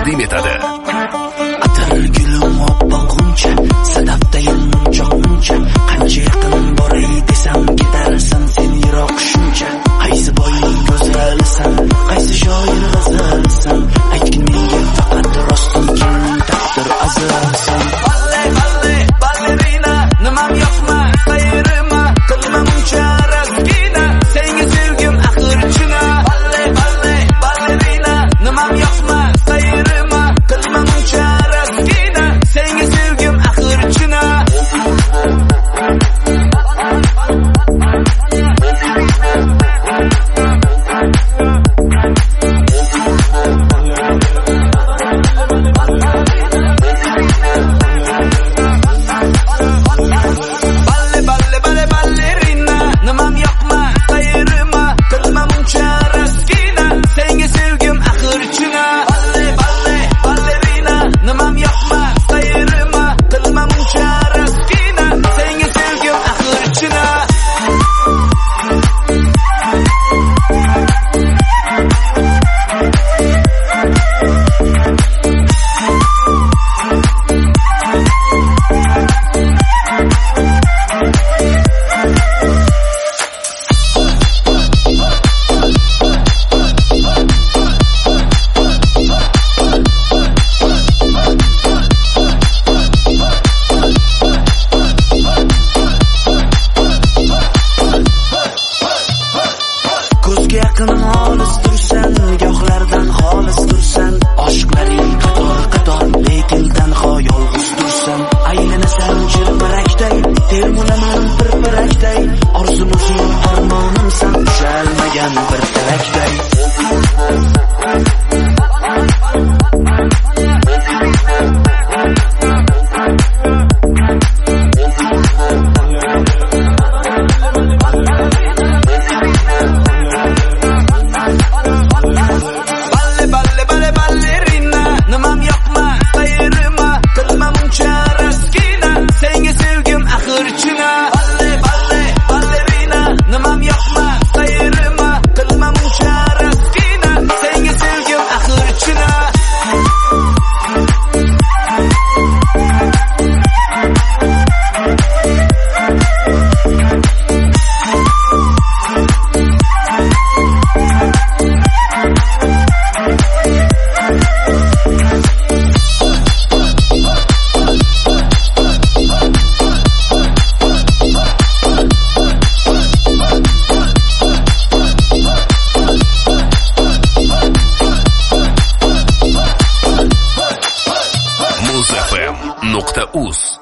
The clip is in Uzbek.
taqdim etadi. Atir gulim oppoquncha, sadafdayin munchoqmuncha, qancha yaqin boray desam ketarsan sen yiroq shuncha. Qaysi boyning go'zalisan, qaysi shoir g'azalsan, aytgin menga faqat rostdan kimning taqdir azalsan. Ballerina, nimam yoqma, qayrima, qilma muncha razgina, senga sevgim axirchina. Ballerina, nimam yoqma, qayrima, qilma muncha razgina, senga sevgim axirchina. muzfm.uz